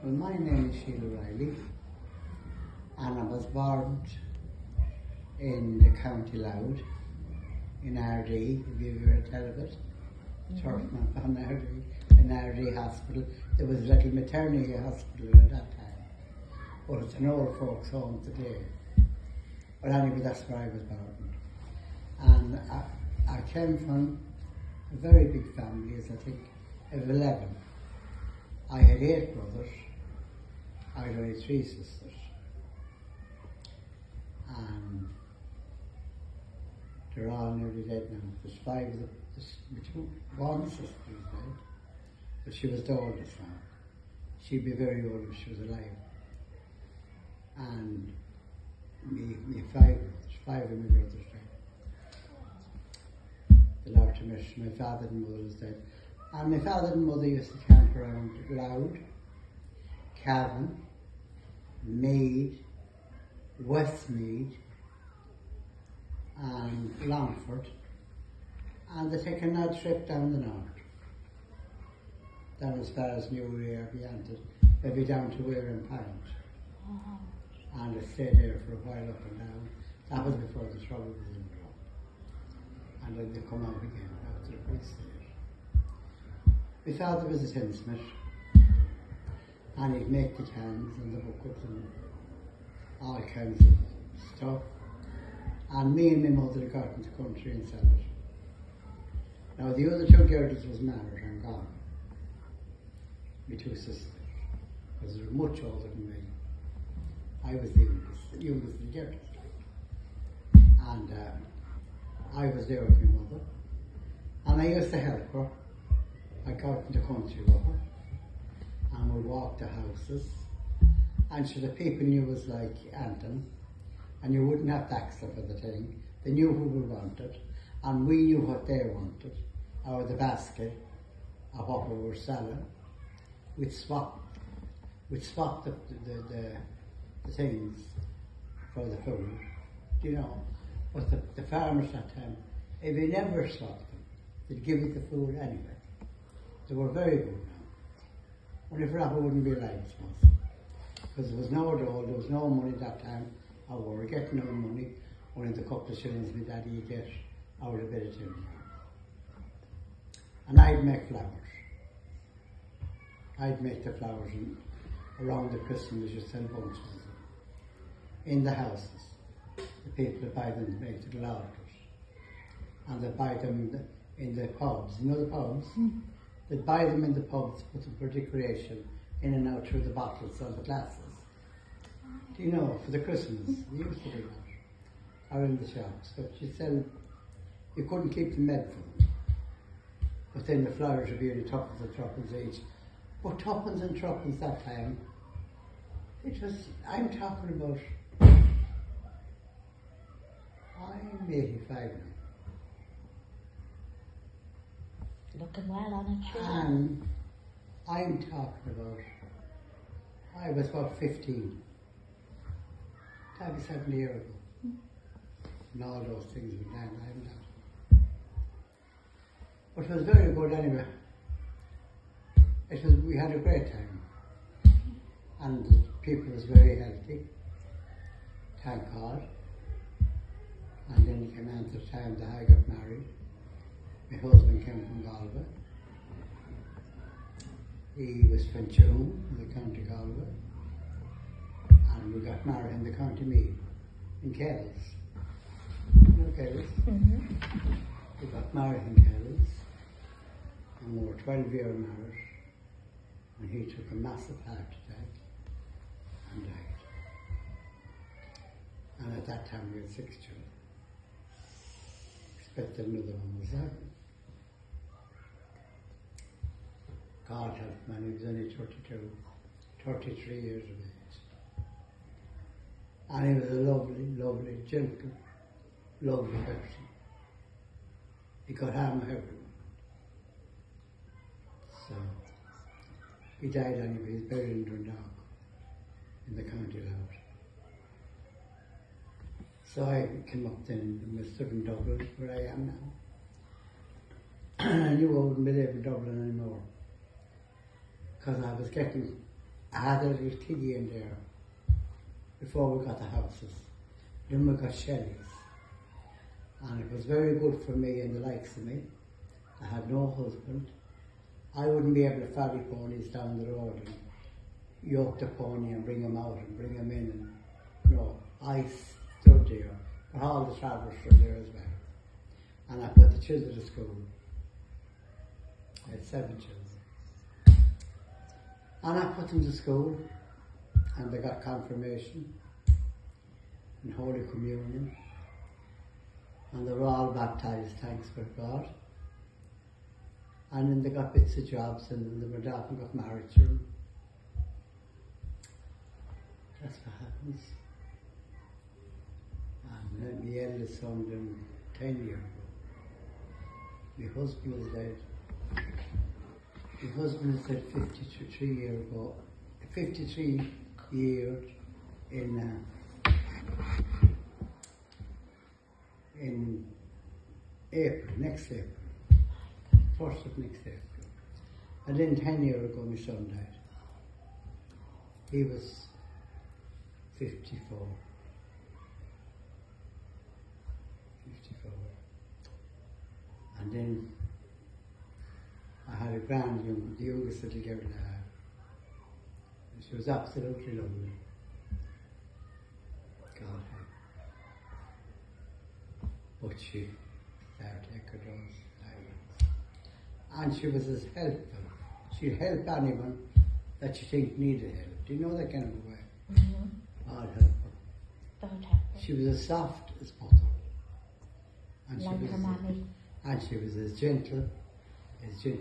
Well, my name is Sheila Riley, and I was born in the County Louth, in RD, if you've ever heard of it. Turfman on RD, in RD Hospital. It was a little maternity hospital at that time, but it's an old folks' home today. But anyway, that's where I was born. And I came from a very big family, as I think, of 11. I had 8 brothers. I had only 3 sisters. And they're all nearly dead now. There's 5 of them. One sister is dead, but she was the oldest now. She'd be very old if she was alive. And me 5 brothers, 5 of my brothers died. The Lord to mercy, my father and mother was dead. And my father and mother used to camp around Louth, Cavan, Mead, Westmead, and Longford. And they take an odd trip down the north. Down as far as Newry or beyond it, maybe down to Weir Point. And they stayed there for a while up and down. That was before the trouble was in the road. And then they come out again after the police there. My father was a tinsmith, and he'd make the cans and the buckets and all kinds of stuff. And me and my mother got into the country and sold it. Now the other 2 girls was married and gone. My 2 sisters, because they were much older than me. I was the youngest of the girls. And I was there with my mother. And I used to help her. I got out in the country with her. And we'd walk the houses. And so the people knew us like Anton. And you wouldn't have to ask them for the thing. They knew who we wanted. And we knew what they wanted, or the basket, or what we were selling. We'd swap the things for the food, you know. But the farmers that time, if you never swapped them, they'd give you the food anyway. They were very good now. Only for that we wouldn't be alive, I suppose. Because there was no dole, there was no money that time, or we were getting no money, only the couple of shillings my daddy would get out of a bit of timber. And I'd make flowers. I'd make the flowers around the Christmas, you sell bunches of them. In the houses. The people that buy them make little altars. And they buy them in the pubs. You know the pubs? They'd buy them in the pubs, put them for decoration, in and out through the bottles or the glasses. Do you know, for the Christmas, we used to do that. Out in the shops. But you couldn't keep the med for them. But then the flowers would be only 2 and 3 each. But 2 and 3 that time, I'm talking about, I'm 85 now. Looking well on it, sure. And I'm talking about, I was about 15. That was 7 years ago. And all those things were done, I haven't done. But it was very good anyway. We had a great time. And the people was very healthy. Thank God. And then it came on to the time that I got married. My husband came from Galway. He was from Tuam, in the County Galway. And we got married in the County Meath, in Kells. You know Kells? We got married in Kells. And we were 12 years married. And he took a massive heart attack and died. And at that time we had 6 children. Expected another one was happening. God help man, he was only 33 years of age. And he was a lovely, lovely, gentle, lovely person. He could harm everyone. So, he died anyway, he's buried in Dundalk, in the County Louth. So I came up then and was stood in Dublin, where I am now. And I knew I wouldn't be there in Dublin anymore. Because I was getting I had a little kiddie in there before we got the houses. Then we got Shelley's. And it was very good for me and the likes of me. I had no husband. I wouldn't be able to ferry ponies down the road and yoke the pony and bring him out and bring him in. And, I stood there. But all the travellers were there as well. And I put the children to school. I had 7 children. And I put them to school. And they got confirmation and Holy Communion. And they were all baptised, thanks for God. And then they got bits of jobs and then they went off and got married to them. That's what happens. And my eldest son died 10 years ago. My husband was dead. My husband was dead 53 years ago. 53 years in April, next April. 1st of next April. And then 10 years ago my son died. He was 54. And then I had a the youngest little girl I had. And she was absolutely lovely. God help. But she started taking those violence. And she was as helpful. She'd help anyone that she think needed help. Do you know that kind of way? Mm-hmm. God help her. God help her. She was as soft as butter. And Like her mammy. and she was as gentle